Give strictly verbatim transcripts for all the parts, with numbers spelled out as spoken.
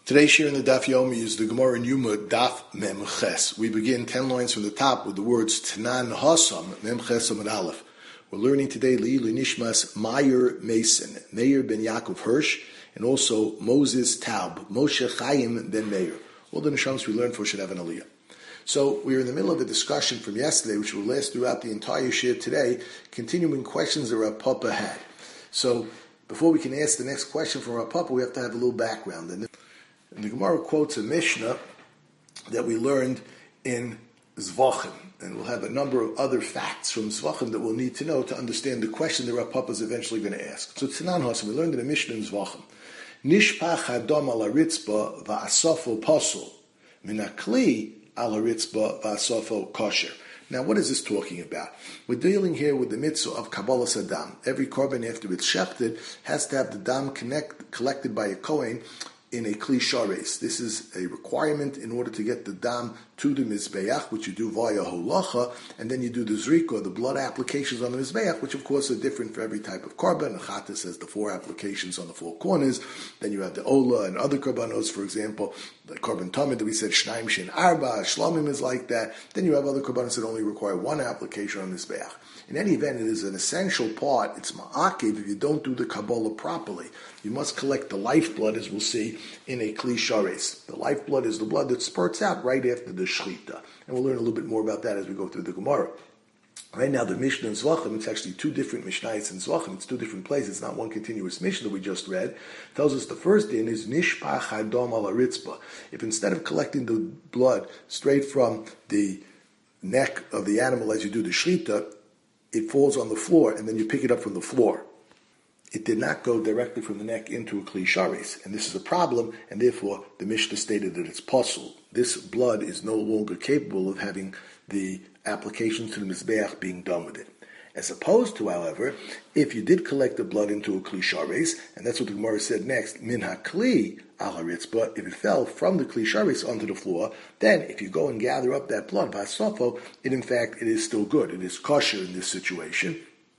Today's share in the Daf Yomi is the Gemara in Yuma Daf Mem Ches. We begin ten lines from the top with the words Tanan Hasam Mem Ches Amud Aleph. We're learning today Le'ilu Nishmas Meyer Mason, Meir ben Yaakov Hirsch, and also Moses Taub, Moshe Chaim ben Meir. All the Neshams we learned for should have an Aliyah. So we're in the middle of a discussion from yesterday, which will last throughout the entire share today, continuing questions that Rav Papa had. So before we can ask the next question from Rav Papa, we have to have a little background. And And the Gemara quotes a Mishnah that we learned in Zvachim, and we'll have a number of other facts from Zvachim that we'll need to know to understand the question that Rav Papa is eventually going to ask. So Tanan Hasam, we learned in a Mishnah in Zvachim, Nishpach Hadam ala Ritzba va'asofo pasul, min hakli ala Ritzba va'asofo kosher. Now, what is this talking about? We're dealing here with the mitzvah of Kabbalah Sadam. Every korban after it's shechted has to have the dam connect, collected by a kohen in a kli shares. This is a requirement in order to get the dam to the mizbeach, which you do via holacha, and then you do the zrika, the blood applications on the mizbeach, which of course are different for every type of korban. Achata says the four applications on the four corners. Then you have the ola and other korbanos, for example, the korban tamid that we said shnaim shin arba, shlamim is like that. Then you have other korbanos that only require one application on the mizbeach. In any event, it is an essential part. It's ma'akiv if you don't do the Kabbalah properly. You must collect the lifeblood, as we'll see, in a kli shares. The lifeblood is the blood that spurts out right after the shechita. And we'll learn a little bit more about that as we go through the Gemara. Right now, the Mishnah in Zvachim, it's actually two different Mishnayos in Zvachim. It's two different places. It's not one continuous Mishnah that we just read. It tells us the first din is Nishpach Hadam ala Ritzba. If instead of collecting the blood straight from the neck of the animal as you do the shechita, it falls on the floor, and then you pick it up from the floor. It did not go directly from the neck into a kli shares, and this is a problem, and therefore the Mishnah stated that it's pasul. This blood is no longer capable of having the application to the mizbeach being done with it. As opposed to, however, if you did collect the blood into a kli shares, and that's what the Gemara said next, min hakli ala ritzba, if it fell from the kli shares onto the floor, then if you go and gather up that blood, vasofo, it in fact, it is still good. It is kosher in this situation,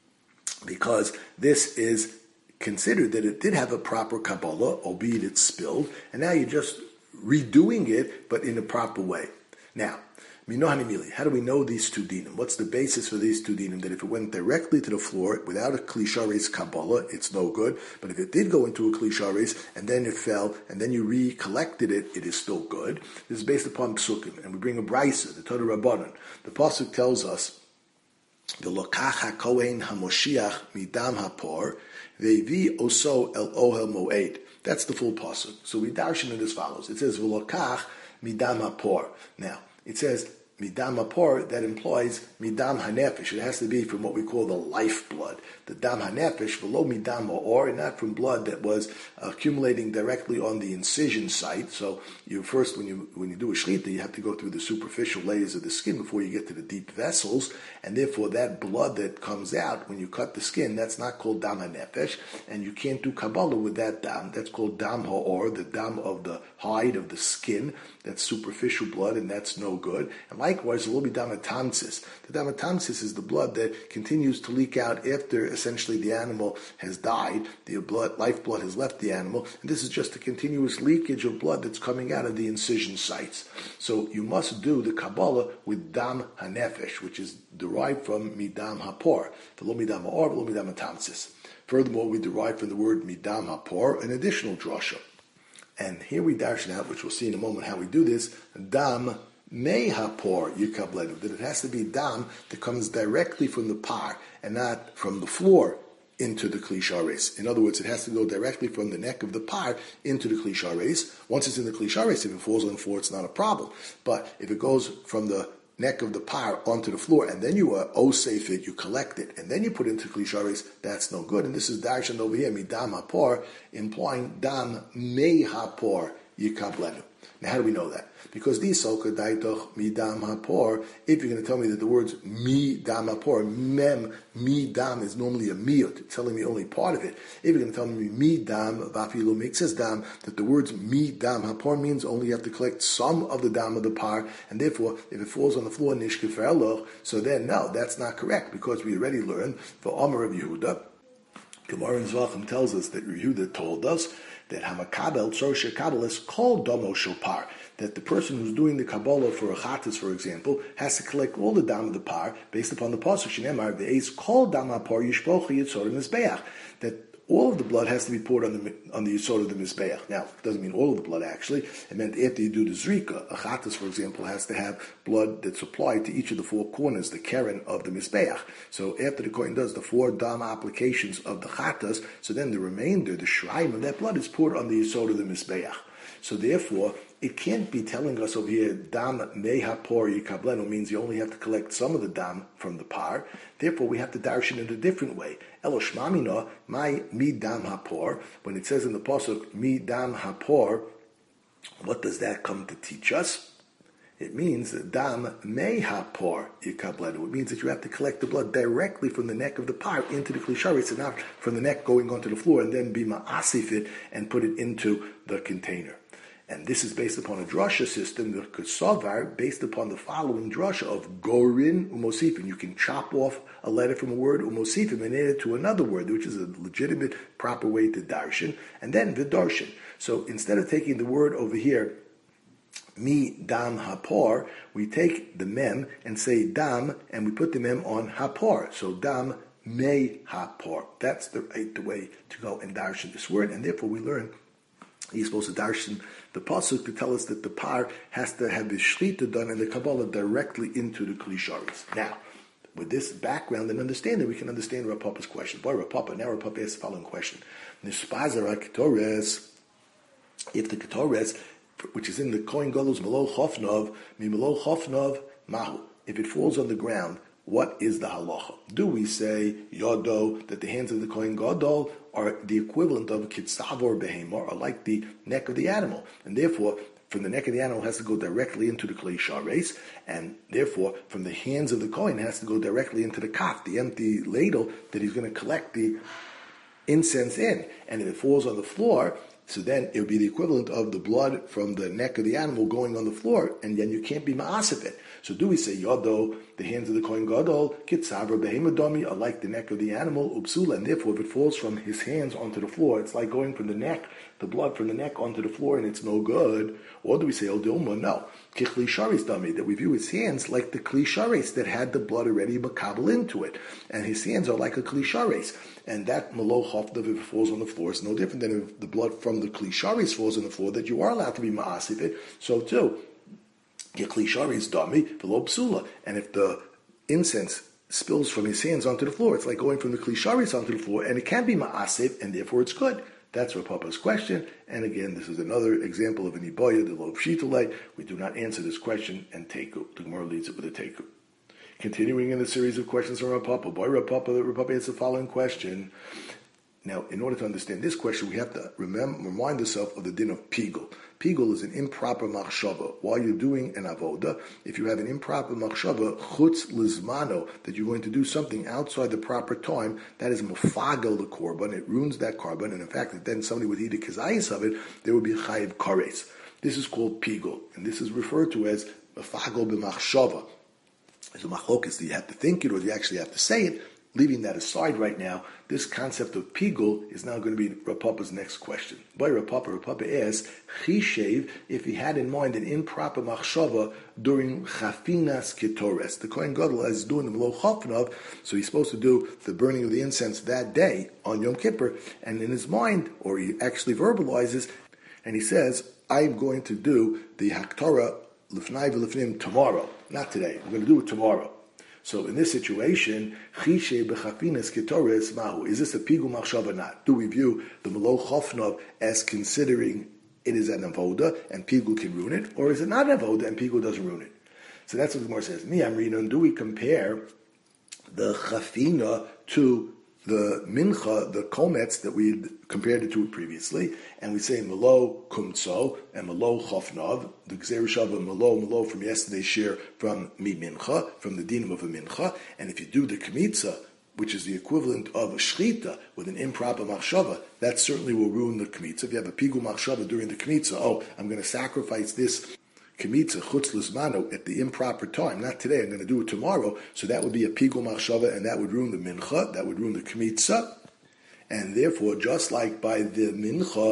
because this is considered that it did have a proper Kabbalah, albeit it's spilled, and now you're just redoing it, but in a proper way. Now, how do we know these two dinim? What's the basis for these two dinim? That if it went directly to the floor without a kli shares Kabbalah, it's no good. But if it did go into a kli shares and then it fell and then you recollected it, it is still good. This is based upon psukim, and we bring a brisa, the Torah Rabbanan. The pasuk tells us, "The lokach hakohen hamoshiach midam hapor ve'vi oso el ohel moed." That's the full pasuk. So we darshan it as follows. It says v'lokach midam hapor. Now it says midam hapor, that implies midam hanefesh. It has to be from what we call the lifeblood, the dam hanefesh, below midam ha'or, and not from blood that was accumulating directly on the incision site. So you first, when you when you do a shechita, you have to go through the superficial layers of the skin before you get to the deep vessels, and therefore that blood that comes out when you cut the skin, that's not called dam hanefesh, and you can't do Kabbalah with that dam. That's called dam ha'or, the dam of the hide of the skin. That's superficial blood, and that's no good. And likewise, there will be damatamsis. The damatamsis is the blood that continues to leak out after essentially the animal has died. The blood, lifeblood has left the animal, and this is just a continuous leakage of blood that's coming out of the incision sites. So you must do the Kabbalah with dam hanefesh, which is derived from midam hapor, v'lo midam ha'or, v'lo midam hatamsis. Furthermore, we derive from the word midam hapor an additional drasha. And here we darshan out, which we'll see in a moment how we do this, dam mei hapor yikabledu, that it has to be dam that comes directly from the par and not from the floor into the kli shares. In other words, it has to go directly from the neck of the par into the kli shares. Once it's in the kli shares, if it falls on the floor, it's not a problem. But if it goes from the neck of the par onto the floor, and then you uh, osef it, you collect it, and then you put it into kli shares, that's no good. And this is darshan over here, midam hapor, implying dam mei hapor yikablenu. Now, how do we know that? Because these soka daitoch midam hapor, if you're going to tell me that the words mi dam hapor, mem, mi dam is normally a miut, telling me only part of it. If you're going to tell me mi dam, vafilu mixes dam, that the words mi dam hapor means only you have to collect some of the dam of the par, and therefore, if it falls on the floor, nishke ve'eloch, so then, no, that's not correct, because we already learned, for Omer of Yehuda, Gemara in Zvachim tells us that Yehuda told us that Hamakabel Tzor Shekabel is called Domo Shopar, that the person who's doing the Kabbalah for a Chatas, for example, has to collect all the Dam of the par based upon the Pasuk Shnemar Ve'ez called Dam HaPar Yishpoch Yitzor Mizbeach, that all of the blood has to be poured on the on the Yisod of the Mizbeach. Now, it doesn't mean all of the blood, actually. It meant after you do the Zrika, a Chatas, for example, has to have blood that's applied to each of the four corners, the Keren of the Mizbeach. So after the Kohen does the four Dam applications of the Chatas, so then the remainder, the Shraim of that blood, is poured on the Yisod of the Mizbeach. So therefore, it can't be telling us over here, Dam mei hapor yikablenu, means you only have to collect some of the Dam from the par. Therefore, we have to darshan in a different way. Elo shmamina, my mi Dam hapor, when it says in the Pasuk, mi Dam hapor, what does that come to teach us? It means that Dam mei hapor yikablenu. It means that you have to collect the blood directly from the neck of the par into the klisharis, and not from the neck going onto the floor, and then be ma'asif it and put it into the container. And this is based upon a drasha system, the Kesavar, based upon the following drasha of Gorin Umosifim. You can chop off a letter from a word Umosifim and add it to another word, which is a legitimate, proper way to darshan, and then Vidarshan. So instead of taking the word over here, Mi Dam Hapor, we take the mem and say Dam, and we put the mem on Hapor. So Dam Mei Hapor. That's the right the way to go and darshan this word, and therefore we learn he's supposed to darshan the pasuk to tell us that the par has to have the shlita done and the Kabbalah directly into the klisharis. Now, with this background and understanding, we can understand Rav Papa's question. Boy, Rav Papa, now Rav Papa asks the following question. Nispazara ketores, if the ketores, which is in the Kohen Gadol's Melo Chofnov, mi Melo Chofnov Mahu, if it falls on the ground, what is the halacha? Do we say yodo, that the hands of the Kohen Gadol are the equivalent of a kitzav or behemor, or like the neck of the animal, and therefore from the neck of the animal has to go directly into the klei shares, and therefore from the hands of the Kohen has to go directly into the kaf, the empty ladle that he's going to collect the incense in, and if it falls on the floor, so then it would be the equivalent of the blood from the neck of the animal going on the floor, and then you can't be ma'asif it. So do we say yodo, the hands of the Kohen Gadol, kitzavra behemodomi, are like the neck of the animal, upsula, and therefore if it falls from his hands onto the floor, it's like going from the neck, the blood from the neck onto the floor, and it's no good. Or do we say, oh, dilma, no, kichli sharis dami, that we view his hands like the kli sharis that had the blood already makabel into it, and his hands are like a kli sharis, and that malo chofdav, if it falls on the floor, is no different than if the blood from the kli sharis falls on the floor, that you are allowed to be ma'asif it. So too, kli sharis dami v'lo psula, and if the incense spills from his hands onto the floor, it's like going from the kli sharis onto the floor, and it can be ma'asif, and therefore it's good. That's Rav Papa's question, and again, this is another example of an iboya, the lo pshitulei. We do not answer this question and teku. The Gemara leads it with a teku. Continuing in the series of questions from Rav Papa, boy Rav Papa, Rav Papa answers the following question. Now, in order to understand this question, we have to remember, remind ourselves of the din of pigul. Pigul is an improper machshava. While you're doing an avoda, if you have an improper machshava, chutz lizmano, that you're going to do something outside the proper time, that is mufagel the korban. It ruins that korban, and in fact, if then somebody would eat a kazayis of it, there would be a chayiv kares. This is called pigul, and this is referred to as mufagel b'machshava. So machlokas, do you have to think it or do you actually have to say it? Leaving that aside right now, this concept of pigul is now going to be Rav Papa's next question. By Rav Papa, Rav Papa asks, Chishev, if he had in mind an improper machshava during chafinas ketores. The Kohen Gadol is doing the melo chafnav, so he's supposed to do the burning of the incense that day on Yom Kippur, and in his mind, or he actually verbalizes, and he says, I'm going to do the haktara lifnai v'lifnim tomorrow, not today. I'm going to do it tomorrow. So in this situation, chishe b'chafinas ketores mahu. Is this a pigul machshava or not? Do we view the melo chofnav as considering it is an avoda and pigul can ruin it, or is it not an avoda and pigul doesn't ruin it? So that's what the Gemara says. Mi amrinon, do we compare the chafina to the mincha, the komets that we compared it to previously, and we say melo kumtso and melo chofnav, the gzerushav of melo, melo from yesterday's share from mi mincha, from the dinam of a mincha, and if you do the kmitza, which is the equivalent of a shchita with an improper machshava, that certainly will ruin the kmitza. If you have a pigul machshava during the kmitza, oh, I'm going to sacrifice this Kemitza chutz lizmano at the improper time. Not today. I'm going to do it tomorrow. So that would be a pigul machshava, and that would ruin the mincha. That would ruin the kemitza, and therefore, just like by the mincha,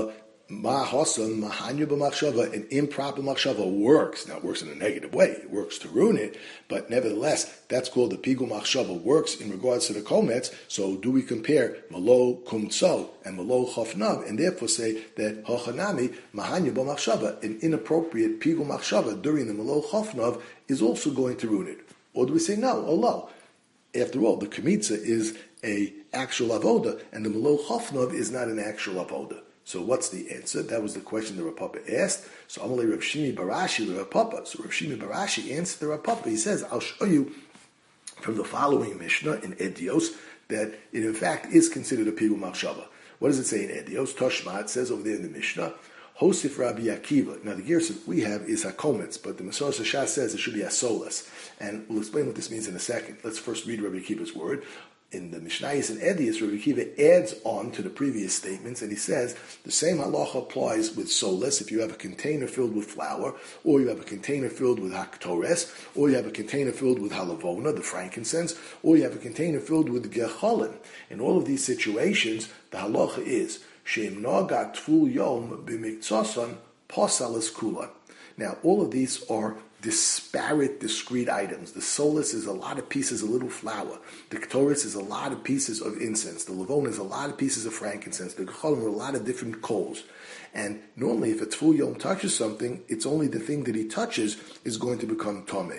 Ma hasan mahanya b'machshava, an improper machshava works. Now it works in a negative way. It works to ruin it, but nevertheless, that's called the pigul machshava works in regards to the kometz. So do we compare malo kumtso and malo chofnav, and therefore say that hachanami mahanya b'machshava, an inappropriate pigul machshava during the malo chofnav is also going to ruin it? Or do we say no, oh no? After all, the kemitza is a actual avoda, and the malo chofnav is not an actual avoda. So what's the answer? That was the question the Rav Papa asked. So Amalei Rav Shimi Barashi the Rav Papa. So Rav Shimi Barashi answered the Rav Papa. He says, I'll show you from the following Mishnah in Edios that it in fact is considered a pigul machshava. What does it say in Edios? Toshma, it says over there in the Mishnah, Hosif Rabbi Akiva. Now the gersa we have is hakometz, but the Masorah Shas says it should be asolas. And we'll explain what this means in a second. Let's first read Rabbi Akiva's word. In the Mishnayos and Edios, Rabbi Akiva adds on to the previous statements, and he says the same halacha applies with solas. If you have a container filled with flour, or you have a container filled with haktores, or you have a container filled with halavona, the frankincense, or you have a container filled with gecholim. In all of these situations, the halacha is sheim nagat tful yom b'miktzoson posalas kulan. Now, all of these are disparate, discrete items. The solas is a lot of pieces of little flour. The ktoris is a lot of pieces of incense. The lavona is a lot of pieces of frankincense. The gecholim are a lot of different coals. And normally, if a tful yom touches something, it's only the thing that he touches is going to become tomei.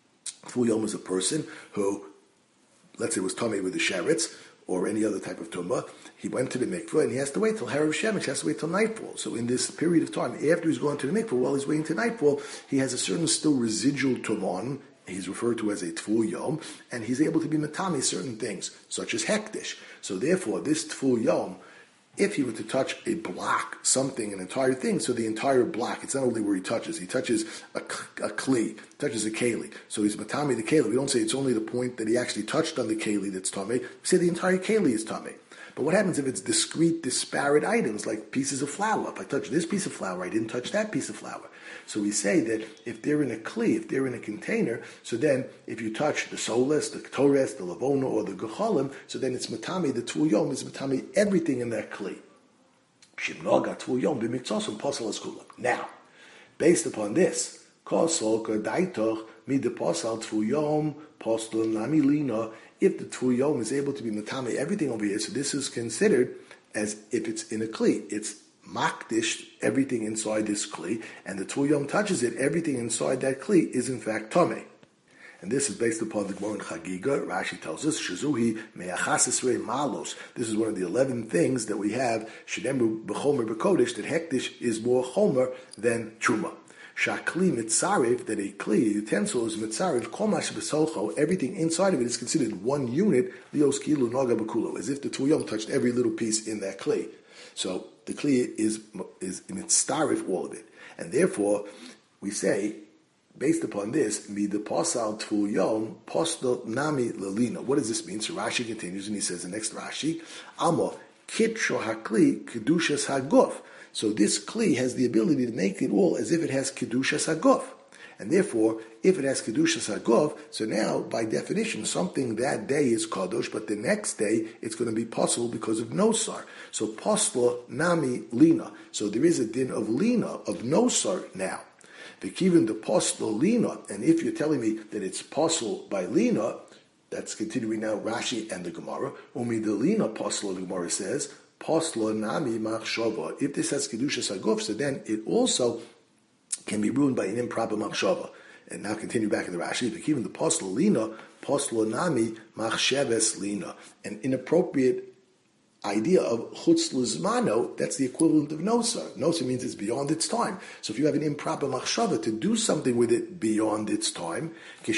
Tful yom is a person who, let's say, was tomei with the sheretz, or any other type of tumah. He went to the mikveh and he has to wait till Harav Shemesh, he has to wait till nightfall. So in this period of time, after he's going to the mikveh, while he's waiting to nightfall, he has a certain still residual tumah on, he's referred to as a tful yom, and he's able to be matami certain things, such as hektish. So therefore, this tful yom, if he were to touch a block, something, an entire thing, so the entire block, it's not only where he touches, he touches a, a kli, touches a keli. So he's matami the keli. We don't say it's only the point that he actually touched on the keli that's tamei. We say the entire keli is tamei. But what happens if it's discrete, disparate items, like pieces of flour? If I touch this piece of flour, I didn't touch that piece of flour. So we say that if they're in a kli, if they're in a container, so then if you touch the solas, the ktores, the lavona, or the gecholim, so then it's matami, the tful yom is matami everything in that kli. Shimnoga tful yom b'miktzoson posel as kulam. Now, based upon this, kosol kadaitoch mid posel tful yom posel nami lina. If the tful yom is able to be matami everything over here, so this is considered as if it's in a kli. It's makdish everything inside this kli, and the tful yom touches it, everything inside that kli is in fact tamei. And this is based upon the Gemara in Chagiga. Rashi tells us, Shazuhi me'achas esrei malos. This is one of the eleven things that we have, Shedemu b'chomer b'kodesh, that hektish is more chomer than truma. Shakli mitzarif, that a kli, utensil is mitzarif, komash b'solcho, everything inside of it is considered one unit, lios kilu naga b'kulo, as if the tful yom touched every little piece in that kli. So the kli is is mitzarif, all of it. And therefore, we say, based upon this, mi de posal tful yom postel nami lelina. What does this mean? So Rashi continues and he says, the next Rashi, Amo kitro hakli kedushas haguf. So this kli has the ability to make it all as if it has kedushas haguf. And therefore, if it has kedushas haguf, so now, by definition, something that day is kadosh, but the next day it's going to be possible because of nosar. So postel nami lina. So there is a din of lina, of nosar now. The kivin the postel lina, and if you're telling me that it's postel by lina, that's continuing now Rashi and the Gemara. Umi the lina postel, the Gemara says, postel nami machshava. If this has kedushas haguf, so then it also can be ruined by an improper machshava. And now continue back in the Rashi. The kivin the postel lina, postel nami machsheves lina, an inappropriate idea of chutz lizmano, that's the equivalent of nosar. Nosar means it's beyond its time. So if you have an improper machshava to do something with it beyond its time, for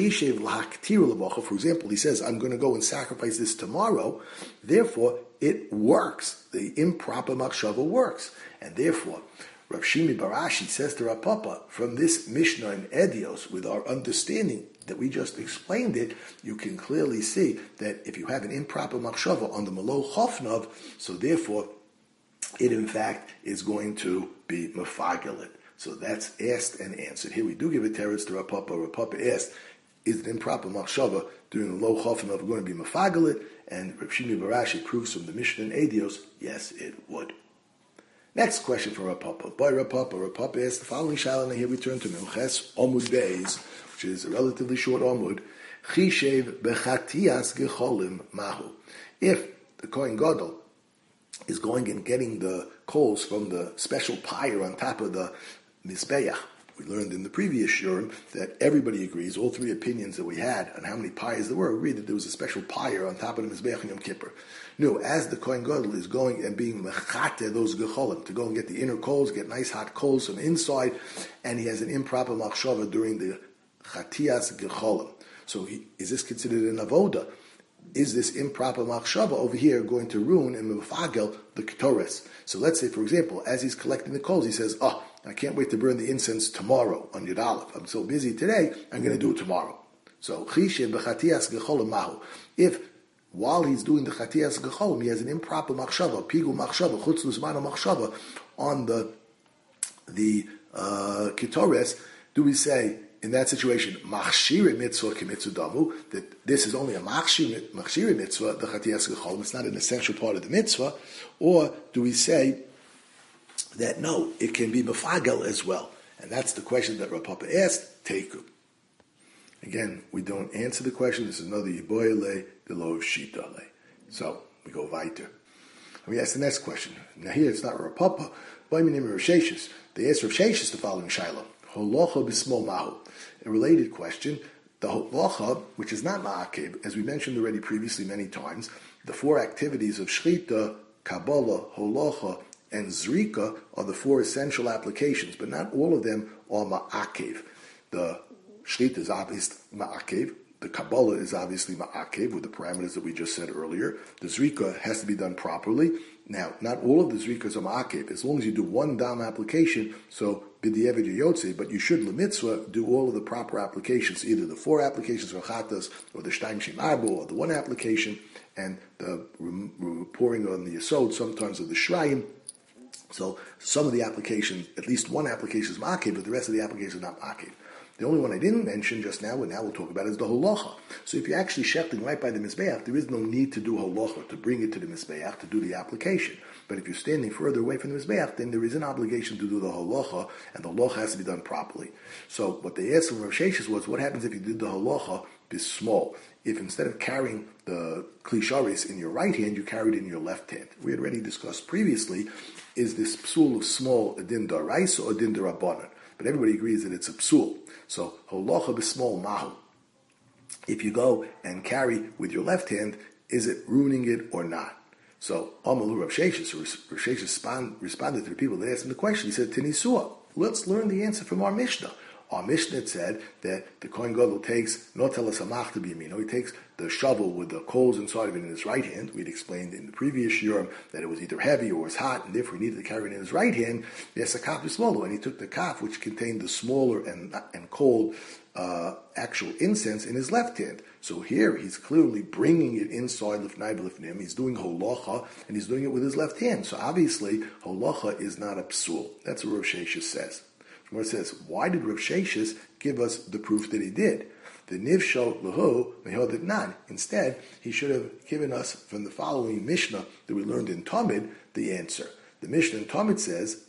example, he says, I'm going to go and sacrifice this tomorrow, therefore it works. The improper machshava works. And therefore, Rav Shimi Barashi says to Rav Papa, from this Mishnah in Edios, with our understanding that we just explained it, you can clearly see that if you have an improper machshava on the malo chofnav, so therefore it in fact is going to be mefagelet. So that's asked and answered. Here we do give a teretz to Rav Papa. Rav Papa asked, is an improper machshava during the low chofnav going to be mefagelet? And Rav Shimi Barashi proves from the Mishnah in Edios, yes, it would. Next question for Rav Papa. By Rav Papa, Rav Papa asked the following shaila, and here we turn to Memches Omud Beis, which is a relatively short Omud. Chishev bechatias gecholim mahu. If the Kohen Gadol is going and getting the coals from the special pyre on top of the Mizbeach, we learned in the previous shiur that everybody agrees, all three opinions that we had on how many pyres there were, agreed that there was a special pyre on top of the Mizbeach in Yom Kippur. No, as the Kohen Gadol is going and being mechate those gecholim, to go and get the inner coals, get nice hot coals from inside, and he has an improper machshava during the chatias gecholim. So he, is this considered an avoda? Is this improper machshava over here going to ruin and mefagel the ketores? So let's say, for example, as he's collecting the coals, he says, oh, I can't wait to burn the incense tomorrow on Yud Aleph. I'm so busy today, I'm going to do it tomorrow. So, chishev b'chatias gecholim mahu. If while he's doing the chatias gecholim, he has an improper machshava, pigu machshava, chutz luzmana machshava, on the the uh, ketores, do we say, in that situation, machshiri mitzvah k'mitzvah damu, that this is only a machshiri mitzvah, the chatias gecholim, it's not an essential part of the mitzvah, or do we say that no, it can be mefagel as well? And that's the question that Rav Papa asked, Teiku. Again, we don't answer the question. This is another Yiboyle, the law of Shitale. So, we go weiter. And we ask the next question. Now here it's not Rav Papa, but I mean Rav Sheshes. They asked Rav Sheshes the following Shaila. Holocha b'smol mahu. A related question. The holocha, which is not ma'akev, as we mentioned already previously many times, the four activities of Shchita, Kabbalah, holocha, and Zrika are the four essential applications, but not all of them are ma'akev. The Shchita is obviously ma'akev. The Kabbalah is obviously ma'akev with the parameters that we just said earlier. The Zrika has to be done properly. Now, not all of the Zrikas are ma'akev. As long as you do one dam application, so b'di'evid yotze, but you should l'mitzvah do all of the proper applications, either the four applications for chatas, or the shtaim shem arbo, or the one application, and the pouring on the yesod, sometimes of the shrayim. So some of the applications, at least one application is ma'akev, but the rest of the application is not ma'akev. The only one I didn't mention just now, and now we'll talk about, is the holacha. So if you're actually shechting right by the mizbeach, there is no need to do holacha, to bring it to the mizbeach, to do the application. But if you're standing further away from the mizbeach, then there is an obligation to do the holacha, and the holacha has to be done properly. So what they asked from Rav Sheshes was, what happens if you did the holacha small? If instead of carrying the klisharis in your right hand, you carry it in your left hand. We had already discussed previously, is this psul of small a din daraisa or a din darabanan? But everybody agrees that it's a psul. So, holacha b'smol mahu. If you go and carry with your left hand, is it ruining it or not? So, Amalu Rav Sheshes, Rav Sheshes responded to the people that asked him the question. He said, Tinisua, let's learn the answer from our Mishnah. Our Mishnah said that the Kohen Gadol takes, not tell us amach to be amino, he takes the shovel with the coals inside of it in his right hand. We'd explained in the previous year that it was either heavy or was hot, and therefore he needed to carry it in his right hand. Yes, a kaf is smaller, and he took the kaf, which contained the smaller and and cold uh, actual incense, in his left hand. So here he's clearly bringing it inside lifnai b'lifnim. He's doing holacha, and he's doing it with his left hand. So obviously holacha is not a psul. That's what Rav Sheshes says. Where it says, why did Rav Sheshes give us the proof that he did? The nivshal lehu mehodit nan. Instead, he should have given us from the following Mishnah that we learned in Talmud the answer. The Mishnah in Talmud says,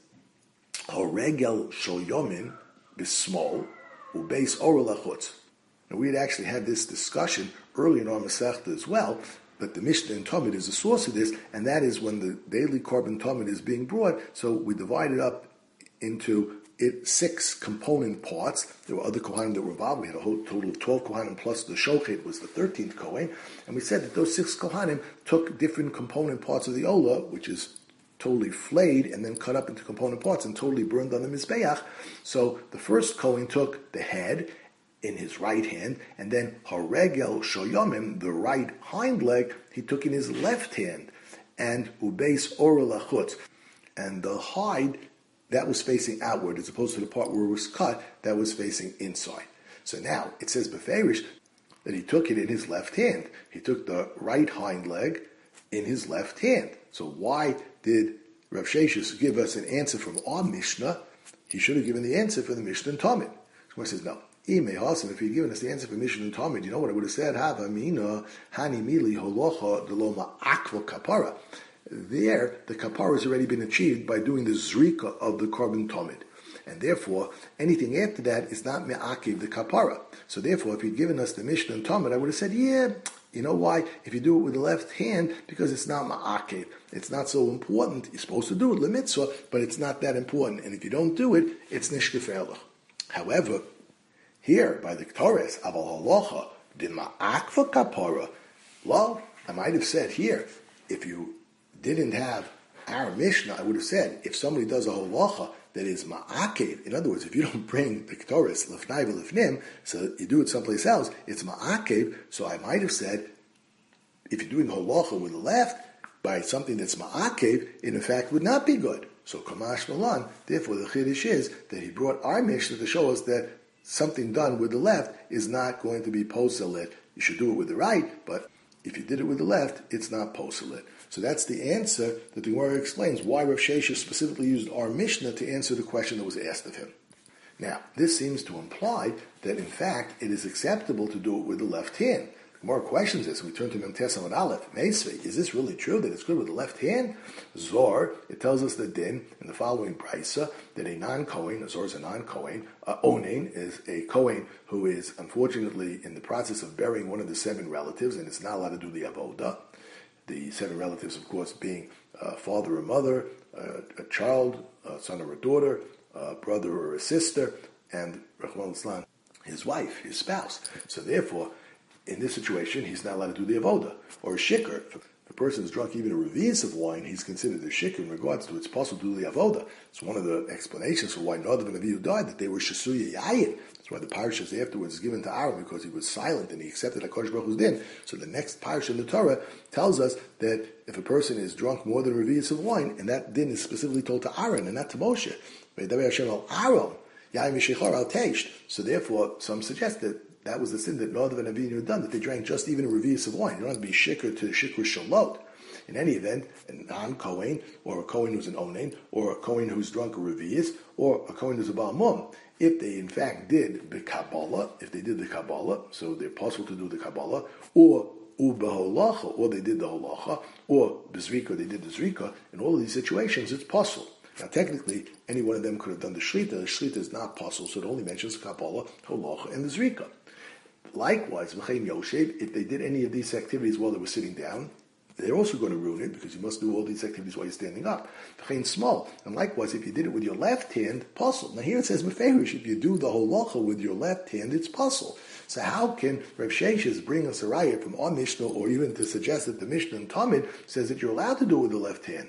"Horegel shel yomin b'smol ubeis orel achutz." Now we had actually had this discussion early in our Masechta as well, but the Mishnah in Talmud is the source of this, and that is when the daily korban Talmud is being brought. So we divide it up into it six component parts. There were other Kohanim that were involved. We had a whole total of twelve Kohanim plus the Shochet was the thirteenth Kohen. And we said that those six Kohanim took different component parts of the Ola, which is totally flayed and then cut up into component parts and totally burned on the Mizbeach. So the first Kohen took the head in his right hand, and then Haregel Shoyomim, the right hind leg, he took in his left hand, and Ubeis Orel Achutz. And the hide, that was facing outward, as opposed to the part where it was cut, that was facing inside. So now, it says Beferish that he took it in his left hand. He took the right hind leg in his left hand. So why did Rav Sheshes give us an answer from our Mishnah? He should have given the answer for the Mishnah and Talmud. So he says, no. If he had given us the answer for Mishnah and Talmud, you know what I would have said? Hava mina hani mili holocha deloma akva kapara. there the kapara has already been achieved by doing the zrika of the korban tomid. And therefore, anything after that is not me'akiv the kapara. So therefore, if he'd given us the Mishnah and Talmud, I would have said, yeah, you know why? If you do it with the left hand, because it's not ma'akiv. It's not so important. You're supposed to do it, lemitzvah, but it's not that important. And if you don't do it, it's nishkefelach. However, here, by the Torah, aval halacha, din ma'akva kapara. Well, I might have said here, if you didn't have our Mishnah, I would have said, if somebody does a halacha that is ma'akev, in other words, if you don't bring the Ketores, lefnai v'lefnim, so you do it someplace else, it's ma'akev, so I might have said, if you're doing halacha with the left, by something that's ma'akev, it in fact would not be good. So kamash malan, therefore the chiddush is that he brought our Mishnah to show us that something done with the left is not going to be poselet. You should do it with the right, but if you did it with the left, it's not poselet. So that's the answer that the Gemara explains why Rav Sheshes specifically used our Mishnah to answer the question that was asked of him. Now, this seems to imply that in fact it is acceptable to do it with the left hand. The Gemara questions this. We turn to Mem Tes Amud Aleph. Meisvei, is this really true that it's good with the left hand? Zor, it tells us the din in the following brisa that a non-Kohen, a Zor is a non-Kohen, uh, Onain is a Kohen who is unfortunately in the process of burying one of the seven relatives and is not allowed to do the avodah. The seven relatives, of course, being uh, father or mother, uh, a child, a son or a daughter, a brother or a sister, and Rahman al-Islam, his wife, his spouse. So therefore, in this situation, he's not allowed to do the avodah. Or a shikr. If a person is drunk even a revius of wine, he's considered a shikr in regards to it's possible to do the avodah. It's one of the explanations for why Nadav and Avihu died, that they were shasuya yayin. That's why the parashas afterwards is given to Aaron, because he was silent and he accepted HaKadosh Baruch Hu's din. So the next parasha in the Torah tells us that if a person is drunk more than a revius of wine, and that din is specifically told to Aaron and not to Moshe, so therefore, some suggest that that was the sin that Nadav and Avihu had done, that they drank just even a revius of wine. You don't have to be shikr to shikr shalot. In any event, a non-Kohen, or a Kohen who's an Onain, or a Kohen who's drunk a revius, or a Kohen who's a Baal Mum, if they in fact did the Kabbalah, if they did the Kabbalah, so they're possible to do the Kabbalah, or Ubeholacha, or they did the Holacha, or Bezrika, they did the Zrika, in all of these situations, it's possible. Now, technically, any one of them could have done the Shlita. The Shlita is not possible, so it only mentions the Kabbalah, Holacha, and the Zrika. Likewise, V'chein Yoshev, if they did any of these activities while they were sitting down, they're also going to ruin it, because you must do all these activities while you're standing up. V'chein small. And likewise, if you did it with your left hand, puzzle. Now here it says, Meferish, if you do the holacha with your left hand, it's puzzle. So how can Rav Sheshes bring us a raya from our Mishnah, or even to suggest that the Mishnah in Talmud says that you're allowed to do it with the left hand?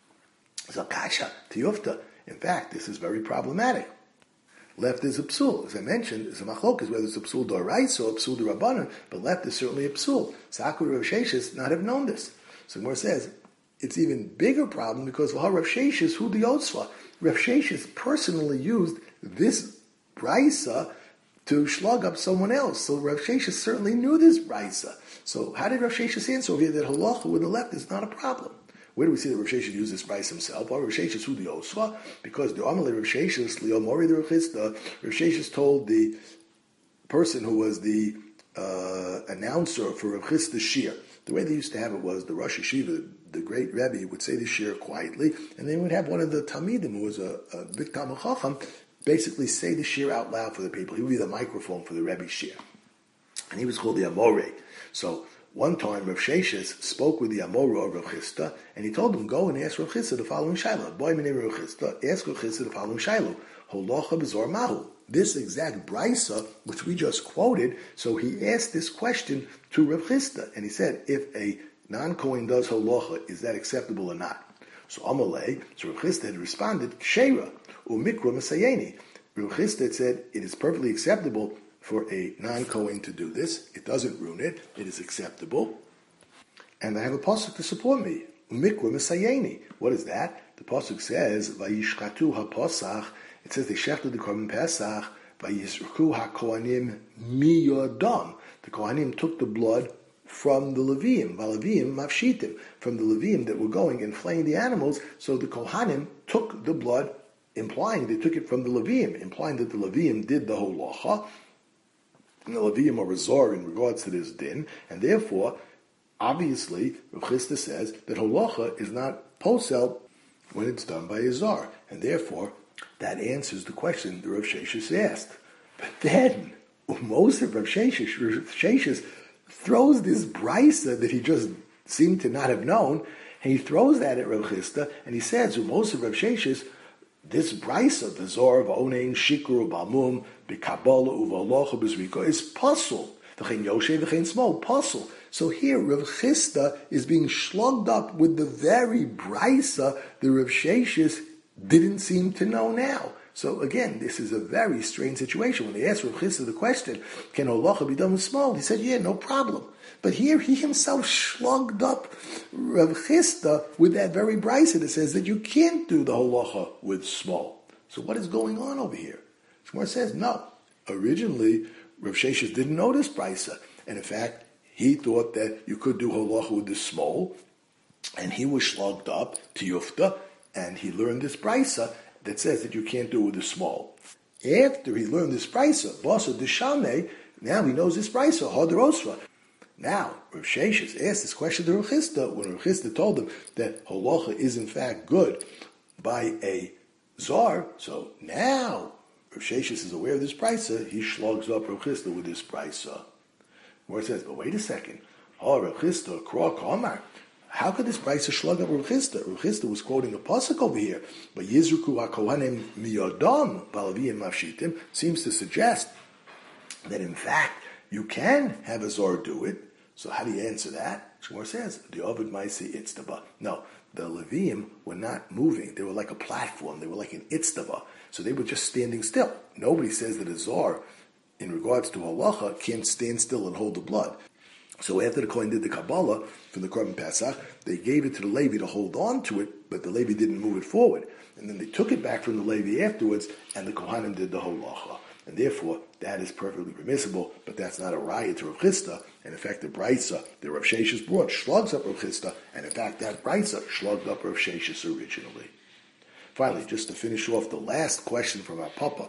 So kasha, tiyufta. In fact, this is very problematic. Left is a psul. As I mentioned, it's a machlokas, whether it's a psul d'oraisa or a psul d'rabbanan, but left is certainly a psul. Sakur Rav Sheshes not have known this. So Gemara says, it's even bigger problem because Rav Sheshes, who the Yotzva, Rav Sheshes personally used this brisa to shlug up someone else. So Rav Sheshes certainly knew this brisa. So how did Rav Sheshes answer over here that halacha with the left is not a problem? Where do we see that Rav Sheshes used this price himself? Well, Rav Sheshes who the Osva, because the Amalei Rav Sheshes, Leomori the Rechista, Rav Sheshes told the person who was the uh, announcer for Rav Chisda's shir. The way they used to have it was the Rosh Yeshiva, the great Rebbe, would say the shir quietly, and then would have one of the Talmidim, who was a, a big Talmud Chacham, basically say the shir out loud for the people. He would be the microphone for the Rebbe's shir. And he was called the Amorei. So one time, Rav Sheshes spoke with the Amora of Rav Chisda, and he told him, go and ask Rav Chisda the following Shiloh. Boy, my name is Rav Chisda, ask Rav Chisda the following Shiloh. Holacha bezor mahu. This exact brisa, which we just quoted, so he asked this question to Rav Chisda, and he said, if a non-Kohen does holacha, is that acceptable or not? So Amalei, so Rav Chisda had responded, Kshera, umikra masayeni. Rav Chisda said, it is perfectly acceptable for a non-Kohen to do this. It doesn't ruin it. It is acceptable. And I have a pasuk to support me. Mikra Mesayeni. What is that? The pasuk says, Vayishchatu ha-pasach. It says they shechted the korban Pesach. Vayisruku ha-kohanim miyodam. The Kohanim took the blood from the Leviim. Valeviim mafshitim. From the Leviim that were going and flaying the animals. So the Kohanim took the blood, implying they took it from the Leviim, implying that the Leviim did the holacha. And the Leviim are rezor in regards to this din, and therefore Obviously, Rav Chisda says that halacha is not posel when it's done by a zar, and therefore that answers the question that Rav Sheshes asked. But then, most of Rav Sheshes, Rav Sheshes throws this brisa that he just seemed to not have known, and he throws that at Rav Chisda, and he says, most of Rav Sheshes, this brisa, the zar of onein shikru balmum b'kabbalah uvalocha b'zrika, is puzzle. V'chein yoshe v'chein small, puzzle. So here, Rav Chisda is being slugged up with the very brisa that Rav Sheshes didn't seem to know now. So again, this is a very strange situation. When they asked Rav Chisda the question, can halacha be done with small? He said, yeah, no problem. But here he himself slugged up Rav Chisda with that very brisa that says that you can't do the halacha with small. So what is going on over here? Shmuel says, no. Originally, Rav Sheshes didn't know this brisa. And in fact, he thought that you could do halacha with the small, and he was slugged up to Yufta, and he learned this brisa that says that you can't do it with the small. After he learned this brisa, Basa Deshame, now he knows this brisa, Hadarosra. Now, Rav Sheshes asked this question to Rav Chisda when Rav Chisda told him that halacha is in fact good by a zar. So now Rav Sheshes is aware of this brisa. He slugs up Rav Chisda with this brisa. Where it says, but wait a second. Oh, Rav Chisda, Kro Kamar. How could this brisa slug up Rav Chisda? Rav Chisda was quoting a pasuk over here. But Yizruku HaKohanim Miyodam Balaviyim Mafshitim seems to suggest that in fact you can have a zor do it. So how do you answer that? Shmuel says, the Ovid Maisi Itztaba. No, the Leviim were not moving. They were like a platform. They were like an Itztaba. So they were just standing still. Nobody says that a zor, in regards to halacha, can't stand still and hold the blood. So after the Kohen did the Kabbalah from the Korban Pesach, they gave it to the Levi to hold on to it, but the Levi didn't move it forward. And then they took it back from the Levi afterwards, and the Kohanim did the halacha. And therefore, that is perfectly permissible, but that's not a riot to Rav Chisda. And in fact, the brisa that Rav Sheshes brought slugs up Rav Chisda, and in fact, that brisa slugged up Rav Sheshes originally. Finally, just to finish off the last question from our Papa,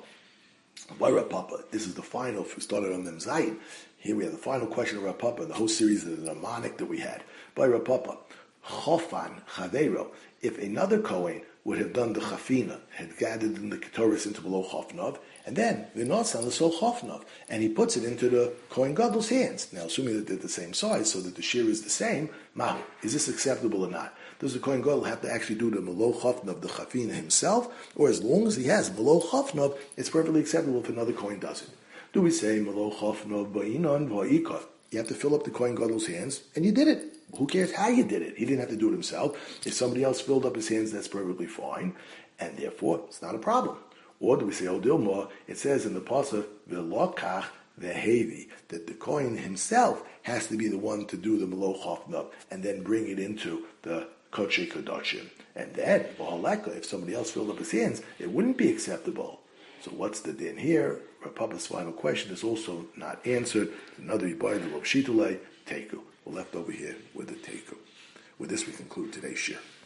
why Rav Papa? This is the final, if we started on Mem Zayin. Here we have the final question of Rav Papa in the whole series of the mnemonic that we had. By Rav Papa, Chofan Chaveiro, if another Kohen would have done the chafina, had gathered in the Ketores into below Chofnov, and then the Notzan the Sol Chofnov, and he puts it into the Kohen Gadol's hands. Now, assuming that they're the same size, so that the shear is the same, Mahu, is this acceptable or not? Does the Kohen Gadol have to actually do the Melo Chofnov, the chafina himself, or as long as he has Melo Chofnov, it's perfectly acceptable if another Kohen does it? Do we say Melo Chofnov Ba'inon Va'ikot? You have to fill up the Kohen Gadol's hands, and you did it. Who cares how you did it? He didn't have to do it himself. If somebody else filled up his hands, that's perfectly fine, and therefore it's not a problem. Or do we say, oh, Dilma, it says in the pasuk, V'lokach v'hevi, that the Kohen himself has to be the one to do the Melo Chofnov, and then bring it into the Kodesh Kodashim. And then, if somebody else filled up his hands, it wouldn't be acceptable. So what's the din here? Rav Papa's final question is also not answered. Another Yibayim, the Rav Shitulei, Teku. We're left over here with the Teku. With this, we conclude today's shir.